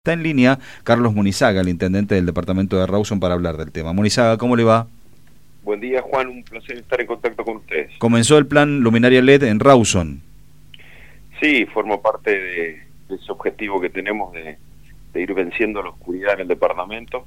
Está en línea Carlos Munizaga, el intendente del departamento de Rawson, para hablar del tema. Munizaga, ¿cómo le va? Buen día, Juan, un placer estar en contacto con ustedes. Comenzó el plan Luminaria LED en Rawson. Sí, forma parte de ese objetivo que tenemos de ir venciendo la oscuridad en el departamento.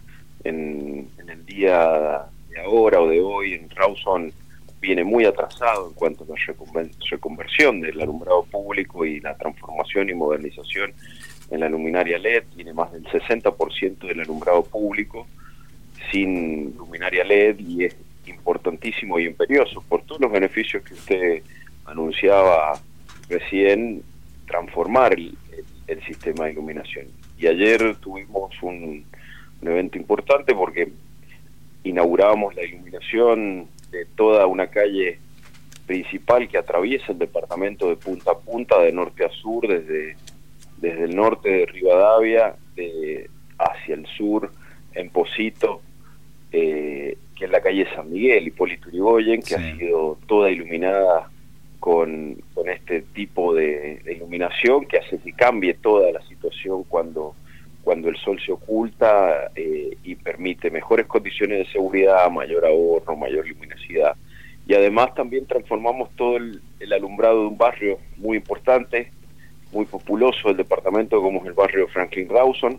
En el día de ahora o de hoy, en Rawson viene muy atrasado en cuanto a la reconversión del alumbrado público y la transformación y modernización en la luminaria LED. Tiene más del 60% del alumbrado público sin luminaria LED y es importantísimo y imperioso por todos los beneficios que usted anunciaba recién, transformar el sistema de iluminación. Y ayer tuvimos un evento importante porque inaugurábamos la iluminación de toda una calle principal que atraviesa el departamento de punta a punta, de norte a sur, desde el norte de Rivadavia hacia el sur, en Pocito, que es la calle San Miguel, Hipólito Yrigoyen, que ha sido toda iluminada con este tipo de iluminación que hace que cambie toda la situación cuando el sol se oculta y permite mejores condiciones de seguridad, mayor ahorro, mayor luminosidad. Y además también transformamos todo el alumbrado de un barrio muy importante, muy populoso del departamento, como es el barrio Franklin Rawson,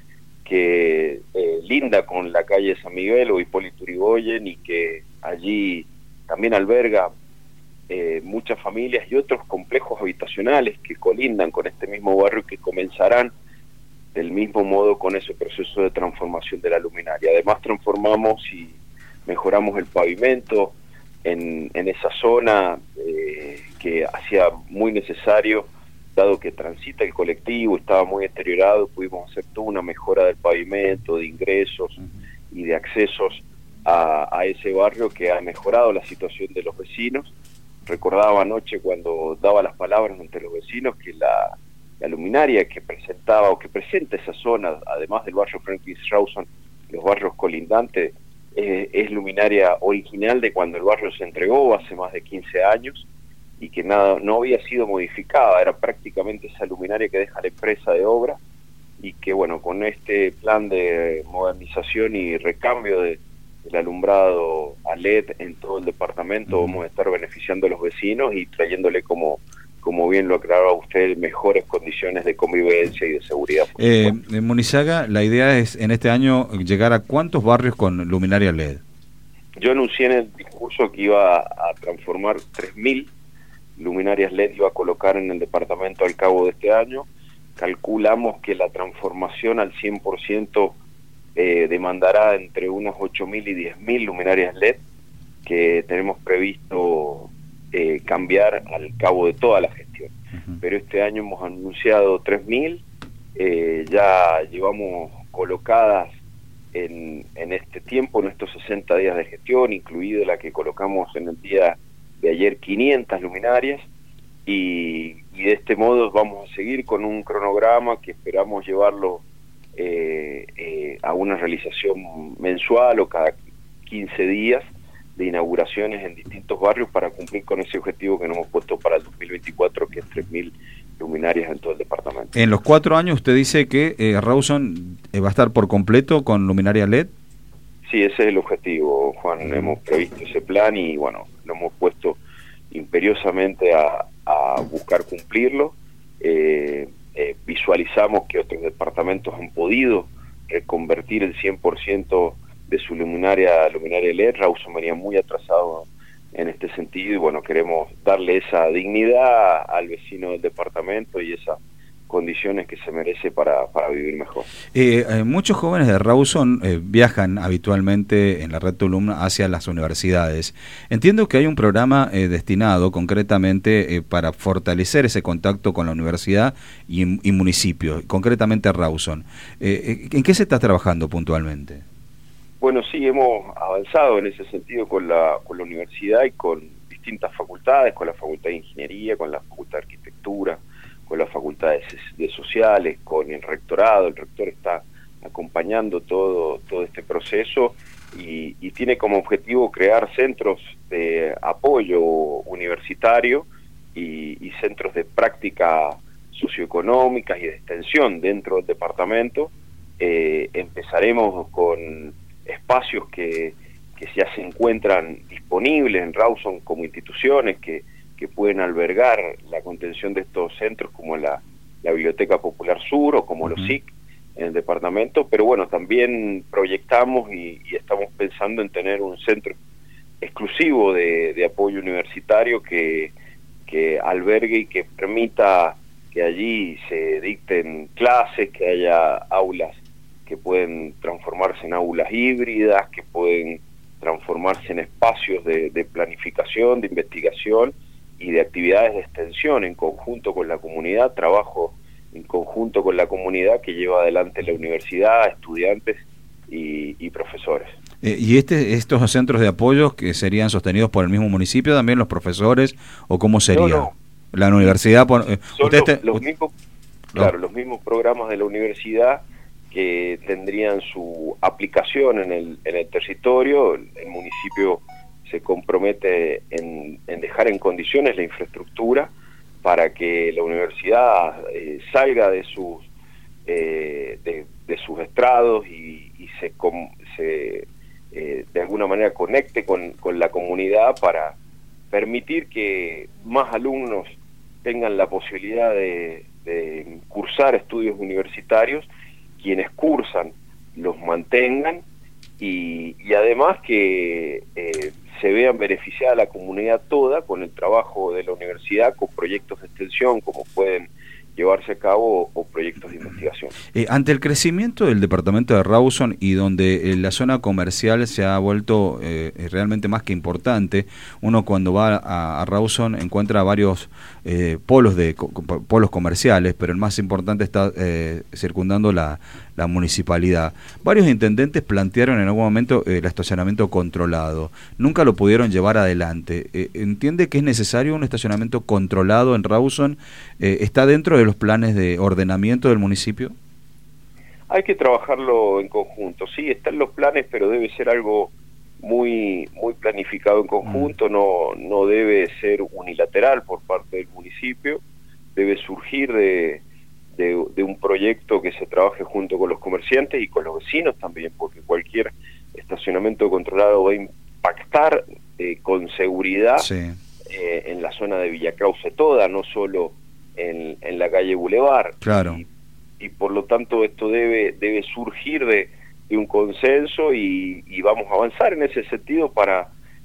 que linda con la calle San Miguel o Hipólito Yrigoyen, y que allí también alberga muchas familias y otros complejos habitacionales que colindan con este mismo barrio, que comenzarán del mismo modo con ese proceso de transformación de la luminaria. Además transformamos y mejoramos el pavimento en esa zona que hacía muy necesario, dado que transita el colectivo, estaba muy deteriorado. Pudimos hacer toda una mejora del pavimento, de ingresos y de accesos a ese barrio, que ha mejorado la situación de los vecinos. Recordaba anoche, cuando daba las palabras ante los vecinos, que la luminaria que presentaba o que presenta esa zona, además del barrio Franklin Rawson, los barrios colindantes, es luminaria original de cuando el barrio se entregó hace más de 15 años, y que no había sido modificada. Era prácticamente esa luminaria que deja la empresa de obra, y que bueno, con este plan de modernización y recambio del alumbrado a LED en todo el departamento, vamos a estar beneficiando a los vecinos y trayéndole, como bien lo aclaraba usted, mejores condiciones de convivencia y de seguridad. Munizaga, la idea es en este año llegar a ¿cuántos barrios con luminaria LED? Yo anuncié en el discurso que iba a transformar 3.000 luminarias LED, iba a colocar en el departamento al cabo de este año. Calculamos que la transformación al 100% demandará entre unas 8.000 y 10.000 luminarias LED, que tenemos previsto cambiar al cabo de toda la gestión. Pero este año hemos anunciado 3.000, ya llevamos colocadas en este tiempo, en estos 60 días de gestión, incluido la que colocamos en el día de ayer, 500 luminarias, y de este modo vamos a seguir con un cronograma que esperamos llevarlo a una realización mensual o cada 15 días de inauguraciones en distintos barrios, para cumplir con ese objetivo que nos hemos puesto para el 2024, que es 3.000 luminarias en todo el departamento. En los 4 años usted dice que Rawson va a estar por completo con luminaria LED. Sí, ese es el objetivo, Juan. Hemos previsto ese plan y bueno, lo hemos puesto imperiosamente a buscar cumplirlo. Visualizamos que otros departamentos han podido reconvertir el 100% de su luminaria LED. Rawson venía muy atrasado en este sentido, y bueno, queremos darle esa dignidad al vecino del departamento y esas condiciones que se merece para vivir mejor. Muchos jóvenes de Rawson viajan habitualmente en la red Tulum hacia las universidades. Entiendo que hay un programa destinado concretamente para fortalecer ese contacto con la universidad y municipio, concretamente a Rawson. ¿En qué se está trabajando puntualmente? Bueno, sí, hemos avanzado en ese sentido con la universidad y con distintas facultades, con la Facultad de Ingeniería, con la Facultad de Arquitectura, con las facultades de sociales, con el rectorado. El rector está acompañando todo este proceso y tiene como objetivo crear centros de apoyo universitario y centros de práctica socioeconómicas y de extensión dentro del departamento. Empezaremos con espacios que ya se encuentran disponibles en Rawson como instituciones que pueden albergar la contención de estos centros, como la Biblioteca Popular Sur o como los SIC en el departamento, pero bueno, también proyectamos y estamos pensando en tener un centro exclusivo de apoyo universitario que albergue y que permita que allí se dicten clases, que haya aulas que pueden transformarse en aulas híbridas, que pueden transformarse en espacios de planificación, de investigación y de actividades de extensión en conjunto con la comunidad, trabajo en conjunto con la comunidad que lleva adelante la universidad, estudiantes y profesores. ¿Y estos centros de apoyo que serían sostenidos por el mismo municipio, también los profesores, o cómo sería? No. La universidad... los mismos programas de la universidad que tendrían su aplicación en el territorio. El municipio se compromete en dejar en condiciones la infraestructura para que la universidad salga de sus estrados y se de alguna manera conecte con la comunidad para permitir que más alumnos tengan la posibilidad de cursar estudios universitarios, quienes cursan los mantengan y además que se vean beneficiada la comunidad toda con el trabajo de la universidad, con proyectos de extensión como pueden llevarse a cabo o proyectos de investigación. Ante el crecimiento del departamento de Rawson y donde la zona comercial se ha vuelto realmente más que importante, uno cuando va a Rawson encuentra varios polos comerciales, pero el más importante está circundando la municipalidad. Varios intendentes plantearon en algún momento el estacionamiento controlado. Nunca lo pudieron llevar adelante. ¿Entiende que es necesario un estacionamiento controlado en Rawson? ¿Está dentro de los planes de ordenamiento del municipio? Hay que trabajarlo en conjunto. Sí, están los planes, pero debe ser algo muy planificado en conjunto. No debe ser unilateral por parte del municipio. Debe surgir de un proyecto que se trabaje junto con los comerciantes y con los vecinos también, porque cualquier estacionamiento controlado va a impactar con seguridad en la zona de Villa Krause toda, no solo en la calle Boulevard. Claro. Y por lo tanto esto debe surgir de un consenso y vamos a avanzar en ese sentido para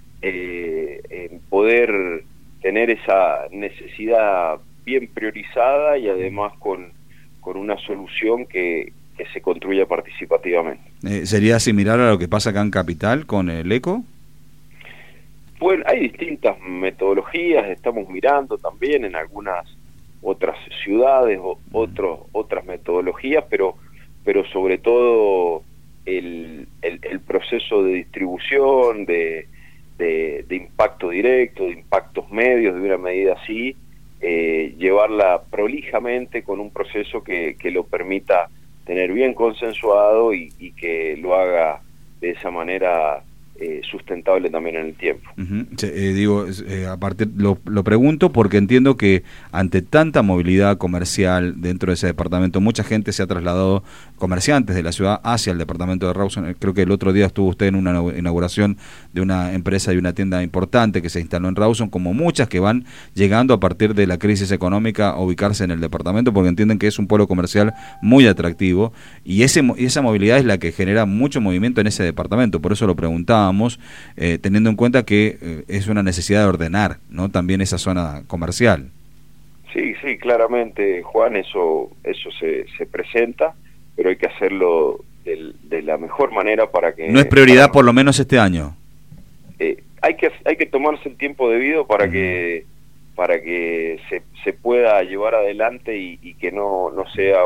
poder tener esa necesidad bien priorizada y además con una solución que se construya participativamente. ¿Sería similar a lo que pasa acá en Capital con el ECO? Bueno, hay distintas metodologías, estamos mirando también en algunas otras ciudades otras metodologías, pero sobre todo el proceso de distribución, de impacto directo, de impactos medios, de una medida así, llevarla prolijamente con un proceso que lo permita tener bien consensuado y que lo haga de esa manera sustentable también en el tiempo. A partir lo pregunto porque entiendo que ante tanta movilidad comercial dentro de ese departamento, mucha gente se ha trasladado, comerciantes de la ciudad, hacia el departamento de Rawson. Creo que el otro día estuvo usted en una inauguración de una empresa y una tienda importante que se instaló en Rawson, como muchas que van llegando a partir de la crisis económica a ubicarse en el departamento porque entienden que es un polo comercial muy atractivo y esa movilidad es la que genera mucho movimiento en ese departamento. Por eso lo preguntábamos, teniendo en cuenta que es una necesidad de ordenar, ¿no?, también esa zona comercial. Sí, claramente, Juan, eso se presenta, pero hay que hacerlo de la mejor manera para que... ¿No es prioridad por lo menos este año? Hay que tomarse el tiempo debido para que se pueda llevar adelante y que no sea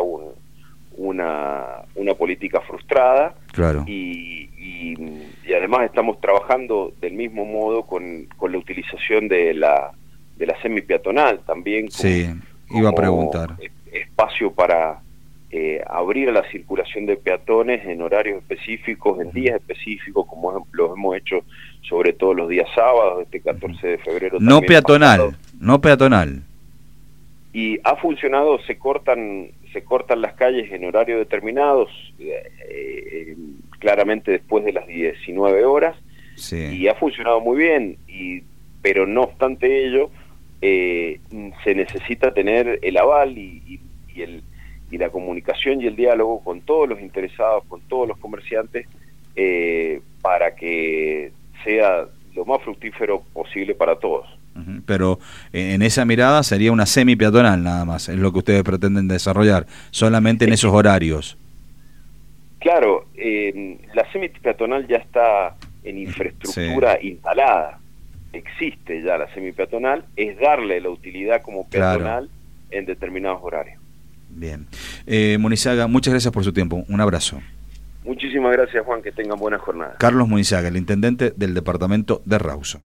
una política frustrada. Claro. Y además estamos trabajando del mismo modo con la utilización de la semi-peatonal también iba a preguntar. Espacio para abrir a la circulación de peatones en horarios específicos, en días específicos, como lo hemos hecho sobre todo los días sábados, este 14 de febrero. No peatonal. y ha funcionado. Se cortan las calles en horarios determinados, claramente después de las 19 horas, sí, y ha funcionado muy bien, pero no obstante ello, se necesita tener el aval y la comunicación y el diálogo con todos los interesados, con todos los comerciantes, para que sea lo más fructífero posible para todos. Pero en esa mirada sería una semi-peatonal nada más, es lo que ustedes pretenden desarrollar, solamente en esos horarios. Claro, la semi-peatonal ya está en infraestructura instalada, existe ya la semi-peatonal, es darle la utilidad como peatonal en determinados horarios. Bien. Munizaga, muchas gracias por su tiempo, un abrazo. Muchísimas gracias, Juan, que tengan buena jornada. Carlos Munizaga, el intendente del departamento de Rawson.